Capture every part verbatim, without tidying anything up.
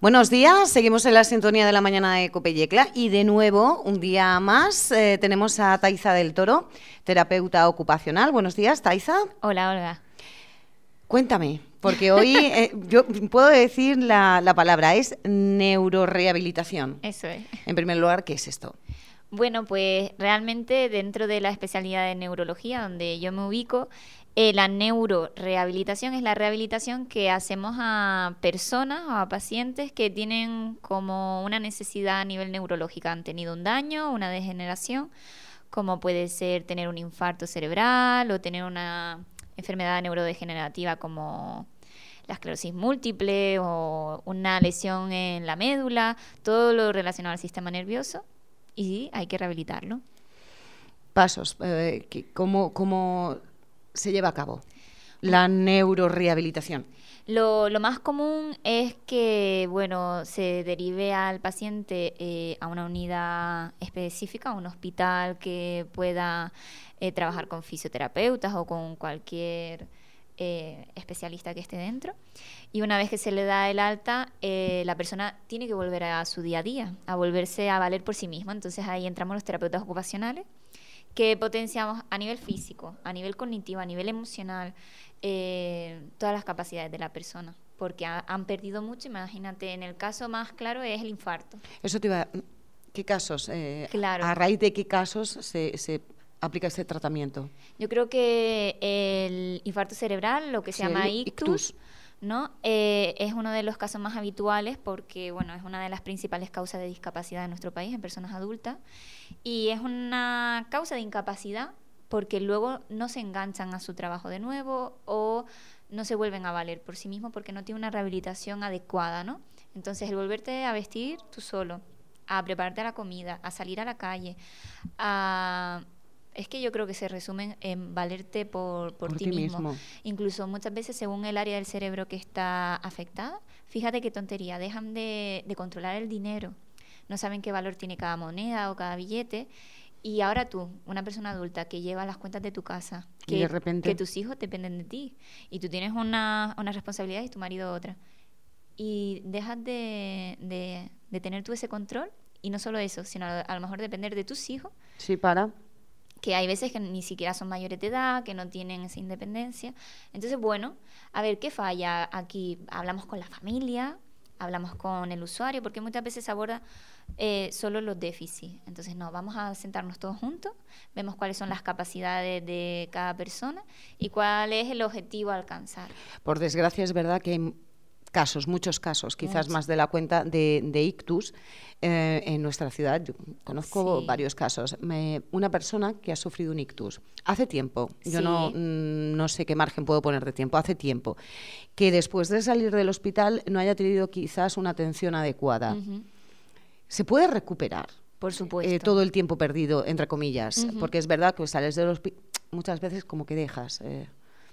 Buenos días, seguimos en la sintonía de la mañana de COPE y ECLA y de nuevo, un día más, eh, tenemos a Taiza del Toro, terapeuta ocupacional. Buenos días, Taiza. Hola, Olga. Cuéntame, porque hoy eh, yo puedo decir la, la palabra, es neurorehabilitación. Eso es. En primer lugar, ¿qué es esto? Bueno, pues realmente dentro de la especialidad de neurología, donde yo me ubico, eh, la neurorehabilitación es la rehabilitación que hacemos a personas o a pacientes que tienen como una necesidad a nivel neurológico. Han tenido un daño, una degeneración, como puede ser tener un infarto cerebral o tener una enfermedad neurodegenerativa como la esclerosis múltiple o una lesión en la médula, todo lo relacionado al sistema nervioso, y hay que rehabilitarlo. Pasos, eh, ¿cómo, ¿cómo se lleva a cabo la neurorehabilitación? Lo, lo más común es que, bueno, se derive al paciente eh, a una unidad específica, a un hospital que pueda eh, trabajar con fisioterapeutas o con cualquier eh, especialista que esté dentro. Y una vez que se le da el alta, eh, la persona tiene que volver a su día a día, a volverse a valer por sí misma. Entonces ahí entramos los terapeutas ocupacionales, que potenciamos a nivel físico, a nivel cognitivo, a nivel emocional, eh, todas las capacidades de la persona, porque ha, han perdido mucho. Imagínate, en el caso más claro es el infarto. Eso te iba, ¿qué casos? Eh, claro. ¿A raíz de qué casos se, se aplica este tratamiento? Yo creo que el infarto cerebral, lo que se sí, llama ictus, ictus. ¿no? Eh, es uno de los casos más habituales porque, bueno, es una de las principales causas de discapacidad en nuestro país, en personas adultas, y es una causa de incapacidad porque luego no se enganchan a su trabajo de nuevo o no se vuelven a valer por sí mismos porque no tienen una rehabilitación adecuada, ¿no? Entonces, el volverte a vestir tú solo, a prepararte la comida, a salir a la calle, a... Es que yo creo que se resumen en valerte por, por, por ti, ti mismo. mismo. Incluso muchas veces según el área del cerebro que está afectada, fíjate qué tontería, dejan de, de controlar el dinero, no saben qué valor tiene cada moneda o cada billete. Y ahora tú, una persona adulta que lleva las cuentas de tu casa, que, de repente... que tus hijos dependen de ti y tú tienes una, una responsabilidad y tu marido otra. Y dejas de, de, de tener tú ese control y no solo eso, sino a, a lo mejor depender de tus hijos. Sí, para... que hay veces que ni siquiera son mayores de edad, que no tienen esa independencia. Entonces, bueno, a ver, ¿qué falla aquí? Hablamos con la familia, hablamos con el usuario, porque muchas veces se aborda eh, solo los déficits. Entonces, no, vamos a sentarnos todos juntos, vemos cuáles son las capacidades de cada persona y cuál es el objetivo a alcanzar. Por desgracia, es verdad que hay casos, muchos casos, quizás Mucho. más de la cuenta de, de ictus eh, en nuestra ciudad. Yo conozco sí. varios casos. Me, una persona que ha sufrido un ictus hace tiempo, yo sí. no, no sé qué margen puedo poner de tiempo, hace tiempo, que después de salir del hospital no haya tenido quizás una atención adecuada. Uh-huh. ¿Se puede recuperar? Por supuesto. Eh, todo el tiempo perdido, entre comillas, uh-huh. porque es verdad que sales del hospital, muchas veces como que dejas, eh,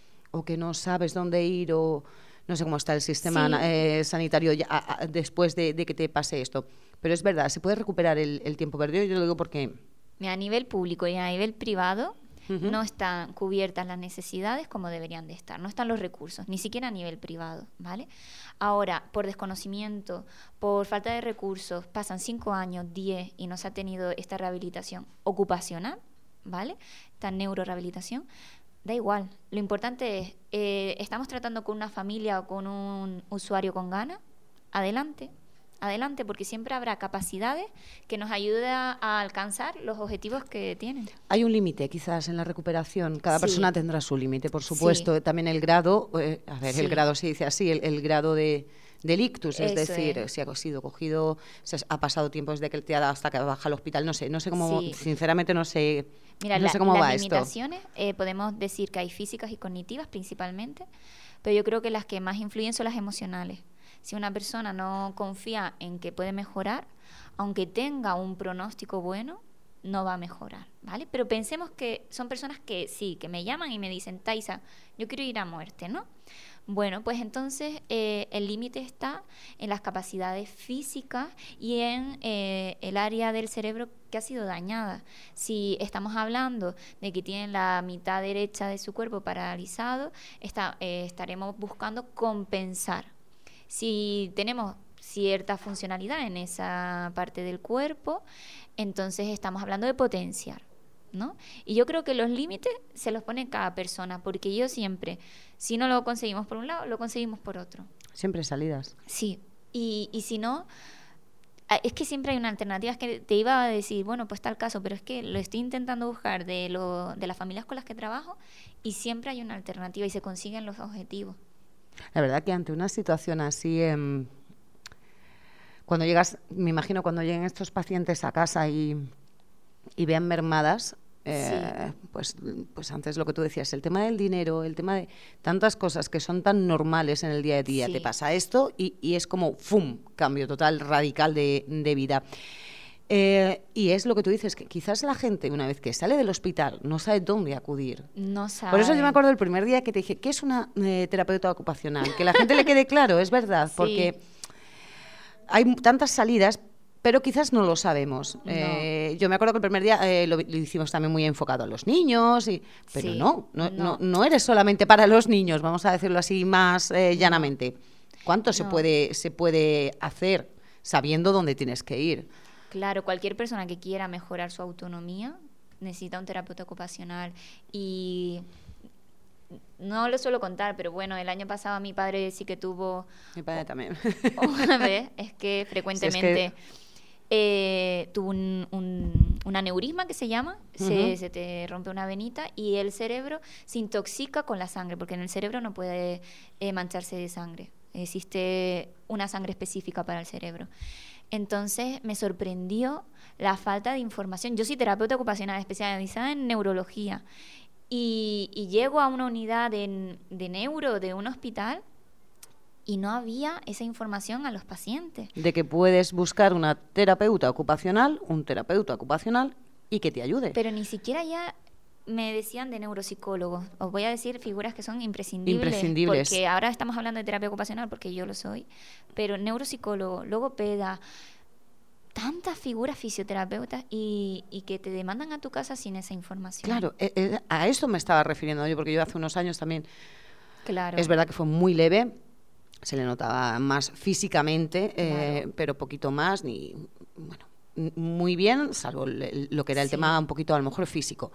o que no sabes dónde ir, o... No sé cómo está el sistema sí. eh, sanitario ya, a, a, después de, de que te pase esto. Pero es verdad, se puede recuperar el, el tiempo perdido. Yo lo digo porque... A nivel público y a nivel privado uh-huh. no están cubiertas las necesidades como deberían de estar. No están los recursos, ni siquiera a nivel privado, ¿vale? Ahora, por desconocimiento, por falta de recursos, pasan cinco años, diez y no se ha tenido esta rehabilitación ocupacional, ¿vale? Esta neurorehabilitación. Da igual, lo importante es, eh, ¿estamos tratando con una familia o con un usuario con ganas? Adelante, adelante, porque siempre habrá capacidades que nos ayuden a alcanzar los objetivos que tienen. Hay un límite quizás en la recuperación, cada sí. persona tendrá su límite, por supuesto, sí. también el grado, eh, a ver, sí. el grado se dice así, el, el grado de... del ictus, es Eso decir, es. si ha sido cogido, si ha pasado tiempo desde que te ha dado hasta que baja al hospital, no sé, no sé cómo, sí. sinceramente no sé, Mira, no la, sé cómo las va limitaciones, esto. Eh, podemos decir que hay físicas y cognitivas principalmente, pero yo creo que las que más influyen son las emocionales. Si una persona no confía en que puede mejorar, aunque tenga un pronóstico bueno, no va a mejorar, ¿vale? Pero pensemos que son personas que sí, que me llaman y me dicen, Taiza, yo quiero ir a muerte, ¿no? Bueno, pues entonces eh, el límite está en las capacidades físicas y en eh, el área del cerebro que ha sido dañada. Si estamos hablando de que tienen la mitad derecha de su cuerpo paralizado, está, eh, estaremos buscando compensar. Si tenemos cierta funcionalidad en esa parte del cuerpo, entonces estamos hablando de potenciar, ¿no? Y yo creo que los límites se los pone cada persona, porque yo siempre, si no lo conseguimos por un lado, lo conseguimos por otro. Siempre salidas. Sí, y, y si no, es que siempre hay una alternativa. Es que te iba a decir, bueno, pues tal caso, pero es que lo estoy intentando buscar de, lo, de las familias con las que trabajo y siempre hay una alternativa y se consiguen los objetivos. La verdad que ante una situación así, eh, cuando llegas, me imagino cuando lleguen estos pacientes a casa y, y vean mermadas, eh, sí. pues, pues antes lo que tú decías, el tema del dinero, el tema de tantas cosas que son tan normales en el día a día, sí. te pasa esto y, y es como ¡fum! Cambio total, radical de, de vida. Eh, y es lo que tú dices, que quizás la gente, una vez que sale del hospital, no sabe dónde acudir. No sabe. Por eso yo me acuerdo el primer día que te dije, ¿qué es una eh, terapeuta ocupacional? Que la gente le quede claro, es verdad, sí. porque hay tantas salidas, pero quizás no lo sabemos. No. Eh, yo me acuerdo que el primer día eh, lo, lo hicimos también muy enfocado a los niños, y, pero sí, no, no, no. no no eres solamente para los niños, vamos a decirlo así más eh, llanamente. ¿Cuánto no. se puede, se puede hacer sabiendo dónde tienes que ir? Claro, cualquier persona que quiera mejorar su autonomía necesita un terapeuta ocupacional. Y no lo suelo contar, pero bueno, el año pasado mi padre sí que tuvo... Mi padre también. Una vez, es que frecuentemente sí, es que... Eh, tuvo un, un, un aneurisma que se llama, uh-huh. se, se te rompe una venita y el cerebro se intoxica con la sangre, porque en el cerebro no puede eh, mancharse de sangre. Existe una sangre específica para el cerebro. Entonces me sorprendió la falta de información. Yo soy terapeuta ocupacional especializada en neurología y, y llego a una unidad de, de neuro de un hospital y no había esa información a los pacientes. De que puedes buscar una terapeuta ocupacional, un terapeuta ocupacional y que te ayude. Pero ni siquiera ya me decían de neuropsicólogos. Os voy a decir figuras que son imprescindibles. Imprescindibles. Porque ahora estamos hablando de terapia ocupacional porque yo lo soy. Pero neuropsicólogo, logopeda, tantas figuras fisioterapeutas y, y que te demandan a tu casa sin esa información. Claro, eh, eh, a eso me estaba refiriendo yo, porque yo hace unos años también... Claro. Es verdad que fue muy leve, se le notaba más físicamente, eh, claro. pero poquito más, ni... bueno, muy bien, salvo lo que era el sí. tema un poquito a lo mejor físico.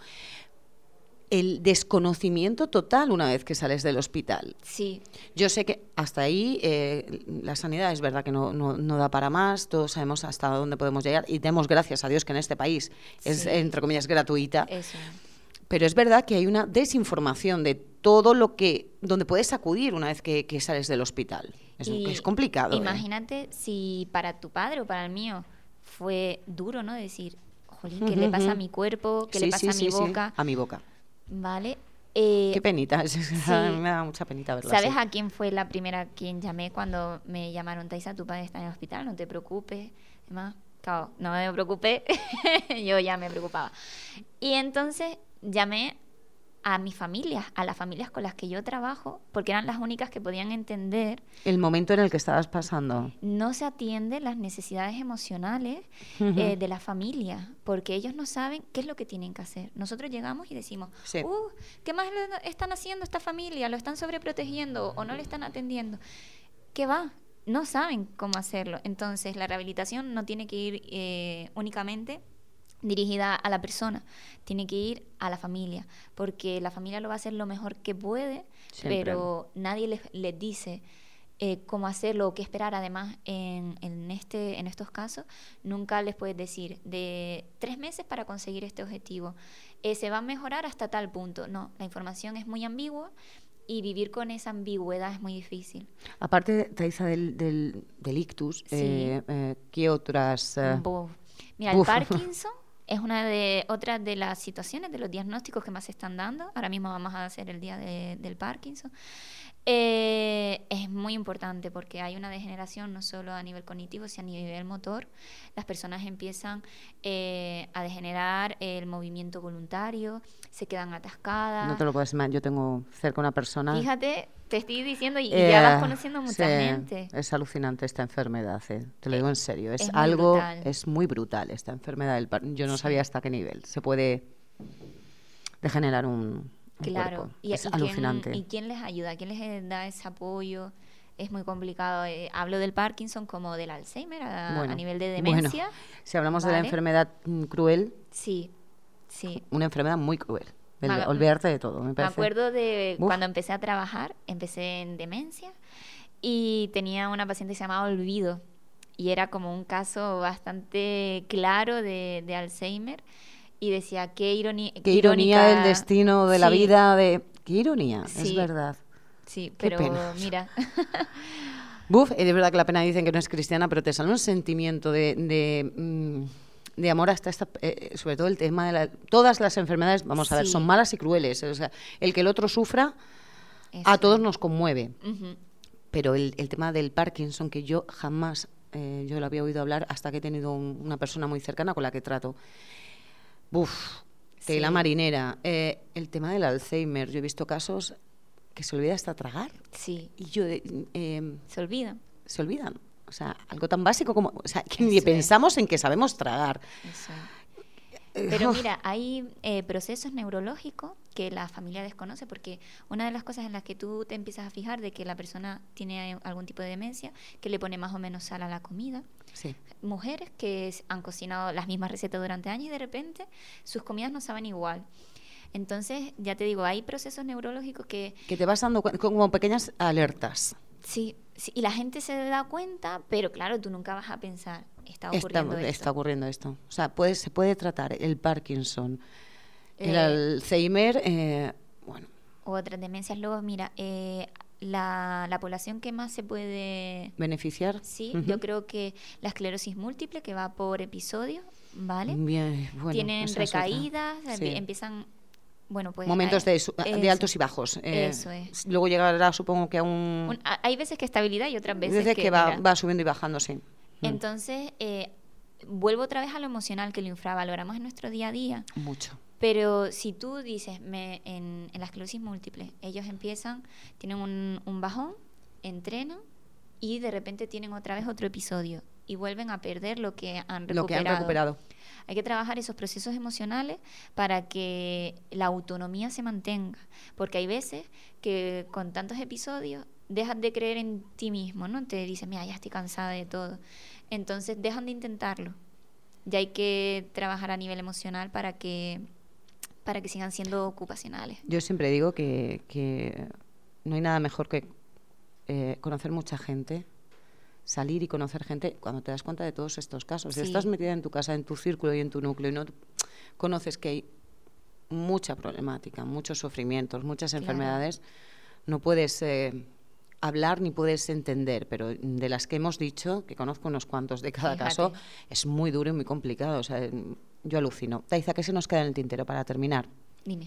El desconocimiento total una vez que sales del hospital. Sí. Yo sé que hasta ahí eh, la sanidad es verdad que no, no, no da para más, todos sabemos hasta dónde podemos llegar y demos gracias a Dios que en este país sí. es, entre comillas, gratuita. Eso. Pero es verdad que hay una desinformación de todo lo que, donde puedes acudir una vez que, que sales del hospital. Es, es complicado. Imagínate ¿eh? si para tu padre o para el mío fue duro, ¿no? Decir, jolín, ¿qué uh-huh. le pasa a mi cuerpo? ¿Qué sí, le pasa sí, a mi sí, boca? Sí. A mi boca. Vale. Eh, Qué penita, sí. Me da mucha penita verlo ¿Sabes así. a quién fue la primera a quien llamé cuando me llamaron? Taisa, tu padre está en el hospital, no te preocupes. Además, claro, no me preocupé, yo ya me preocupaba. Y entonces llamé a mis familias, a las familias con las que yo trabajo, porque eran las únicas que podían entender el momento en el que estabas pasando. No se atienden las necesidades emocionales uh-huh. eh, de la familia, porque ellos no saben qué es lo que tienen que hacer. Nosotros llegamos y decimos, sí. uh, ¿qué más están haciendo esta familia? ¿Lo están sobreprotegiendo o no le están atendiendo? ¿Qué va? No saben cómo hacerlo. Entonces, la rehabilitación no tiene que ir eh, únicamente dirigida a la persona, tiene que ir a la familia, porque la familia lo va a hacer lo mejor que puede, siempre. Pero nadie les, les dice eh, cómo hacerlo o qué esperar. Además, en, en, este, en estos casos, nunca les puedes decir de tres meses para conseguir este objetivo. Eh, se va a mejorar hasta tal punto. No, la información es muy ambigua y vivir con esa ambigüedad es muy difícil. Aparte, Taisa, del, del, del ictus, sí. eh, eh, ¿qué otras...? Eh... Mira, Uf. el Parkinson... Es una de otras de las situaciones, de los diagnósticos que más se están dando. Ahora mismo vamos a hacer el día de, del Parkinson. Eh, es muy importante porque hay una degeneración no solo a nivel cognitivo, sino a nivel motor. Las personas empiezan eh, a degenerar el movimiento voluntario, se quedan atascadas. No te lo puedes imaginar, yo tengo cerca una persona... Fíjate, te estoy diciendo y, eh, y ya vas conociendo mucha sí, gente. Es alucinante esta enfermedad, eh, te lo digo en serio. Es, es algo, brutal. es muy brutal esta enfermedad del par- Yo no sí. sabía hasta qué nivel se puede degenerar un... Claro, y, es y alucinante. Quién, ¿y quién les ayuda? ¿Quién les da ese apoyo? es muy complicado. Eh, hablo del Parkinson como del Alzheimer a, bueno, a nivel de demencia. Bueno, si hablamos ¿vale? de la enfermedad mm, cruel, sí, sí. Una enfermedad muy cruel. El, me, olvidarte de todo, me parece. Me acuerdo de Uf. cuando empecé a trabajar, empecé en demencia y tenía una paciente que se llamaba Olvido y era como un caso bastante claro de, de Alzheimer y decía, qué, ironi qué ironía irónica del destino, de sí. la vida, de... Qué ironía, sí. es verdad. Sí, qué pero pena. mira... Buf, es verdad que la pena dicen que no es cristiana, pero te sale un sentimiento de... de mmm, de amor hasta esta, eh, sobre todo el tema de la, todas las enfermedades, vamos a ver, sí. son malas y crueles, o sea, el que el otro sufra Eso. a todos nos conmueve, uh-huh. pero el, el tema del Parkinson, que yo jamás, eh, yo lo había oído hablar hasta que he tenido un, una persona muy cercana con la que trato, buf, tela sí. marinera, eh, el tema del Alzheimer, yo he visto casos que se olvida hasta tragar, sí. y yo, eh, se olvidan, se olvidan. O sea, algo tan básico como... O sea, que ni pensamos en que sabemos tragar. Eso. Pero mira, hay eh, procesos neurológicos que la familia desconoce, porque una de las cosas en las que tú te empiezas a fijar de que la persona tiene algún tipo de demencia, que le pone más o menos sal a la comida. Sí. Mujeres que han cocinado las mismas recetas durante años y de repente sus comidas no saben igual. Entonces, ya te digo, hay procesos neurológicos que... Que te vas dando cu- como pequeñas alertas. Sí, sí, y la gente se da cuenta, pero claro, tú nunca vas a pensar, está ocurriendo está, esto. Está ocurriendo esto. O sea, puede, se puede tratar el Parkinson, eh, el Alzheimer, eh, bueno. U otras demencias. Luego, mira, eh, la, la población que más se puede... ¿Beneficiar? Sí, uh-huh. yo creo que la esclerosis múltiple, que va por episodios, ¿vale? Bien, bueno, tienen recaídas, sí. empiezan... Bueno, pues momentos hay, de, de altos y bajos. Eh, eso es. Luego llegará, supongo que a un... un hay veces que estabilidad y otras veces, veces que, que va, mira, va subiendo y bajando, sí. Entonces, eh, vuelvo otra vez a lo emocional, que lo infravaloramos en nuestro día a día. Mucho. Pero si tú dices, me, en, en la esclerosis múltiple, ellos empiezan, tienen un, un bajón, entrenan y de repente tienen otra vez otro episodio y vuelven a perder lo que han recuperado. Lo que han recuperado. Hay que trabajar esos procesos emocionales para que la autonomía se mantenga, porque hay veces que con tantos episodios dejas de creer en ti mismo, ¿no? Te dices, mira, ya estoy cansada de todo. Entonces dejan de intentarlo. Ya hay que trabajar a nivel emocional para que, para que sigan siendo ocupacionales. Yo siempre digo que, que no hay nada mejor que eh, conocer mucha gente, salir y conocer gente cuando te das cuenta de todos estos casos. Sí. Si estás metida en tu casa, en tu círculo y en tu núcleo y no conoces que hay mucha problemática, muchos sufrimientos, muchas Claro. enfermedades, no puedes eh, hablar ni puedes entender, pero de las que hemos dicho, que conozco unos cuantos de cada Fíjate. caso, es muy duro y muy complicado. O sea, yo alucino. Taiza, ¿qué se nos queda en el tintero para terminar? Dime.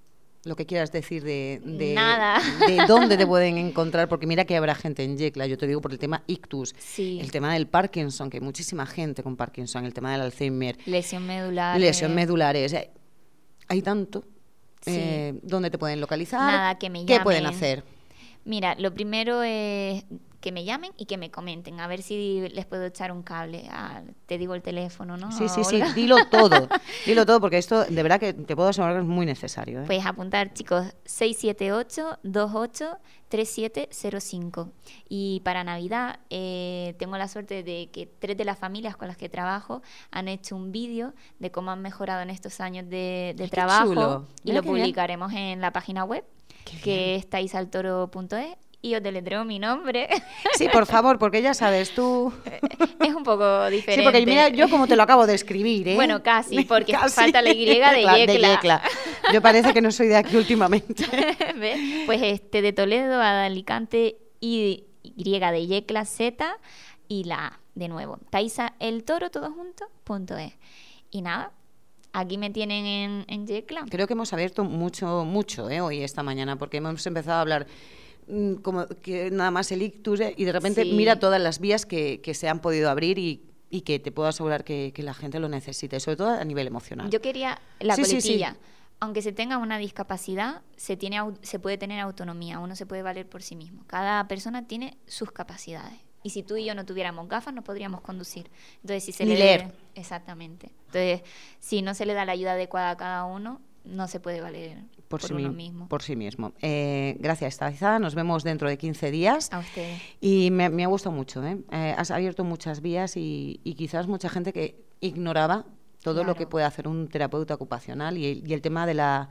Lo que quieras decir de, de, Nada. de dónde te pueden encontrar, porque mira que habrá gente en Yecla, yo te digo por el tema ictus, Sí. el tema del Parkinson, que hay muchísima gente con Parkinson, el tema del Alzheimer, Lesión medular. lesión eh, medular, o sea, hay tanto. Sí. Eh, ¿Dónde te pueden localizar? Nada, que me ¿Qué llamen. pueden hacer? Mira, lo primero es que me llamen y que me comenten, a ver si les puedo echar un cable. Ah, te digo el teléfono, ¿no? Sí, sí, sí, Olga. dilo todo, dilo todo, porque esto de verdad que te puedo asegurar que es muy necesario. ¿eh? Pues apuntar, chicos, seis siete ocho, dos ocho, tres siete cero cinco. Y para Navidad eh, tengo la suerte de que tres de las familias con las que trabajo han hecho un vídeo de cómo han mejorado en estos años de, de Qué trabajo. chulo. Y Mira lo qué bien. publicaremos en la página web, Qué que bien. es taisaltoro punto es. Y os deletreo mi nombre. Sí, por favor, porque ya sabes, tú... Es un poco diferente. Sí, porque mira, yo como te lo acabo de escribir, ¿eh? Bueno, casi, porque Casi. falta la Y de Cla- Yecla. Yecla. Yo parece que no soy de aquí últimamente. ¿Ves? Pues este de Toledo a de Alicante y Y de Yecla Z y la A de nuevo. Taisa el Toro todo junto punto es. Y nada, aquí me tienen en, en Yecla. Creo que hemos abierto mucho, mucho ¿eh? hoy, esta mañana, porque hemos empezado a hablar mm, como que nada más el ictus ¿eh? y de repente Sí. mira todas las vías que, que se han podido abrir y, y que te puedo asegurar que, que la gente lo necesita, y sobre todo a nivel emocional. Yo quería la Sí, sí, coletilla. sí. Aunque se tenga una discapacidad, se, tiene, au- se puede tener autonomía, uno se puede valer por sí mismo. Cada persona tiene sus capacidades. Y si tú y yo no tuviéramos gafas, no podríamos conducir. Entonces, si se Ni le leer. Exactamente. Entonces, si no se le da la ayuda adecuada a cada uno, no se puede valer por, por, por sí, uno mismo. Por sí mismo. Eh, gracias, Taza. Nos vemos dentro de quince días. A ustedes. Y me, me ha gustado mucho. ¿eh? Eh, has abierto muchas vías y, y quizás mucha gente que ignoraba todo claro. lo que puede hacer un terapeuta ocupacional y el, y el tema de la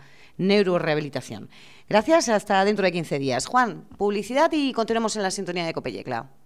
neurorehabilitación. Gracias, hasta dentro de quince días. Juan, publicidad y continuemos en la sintonía de Copeyecla.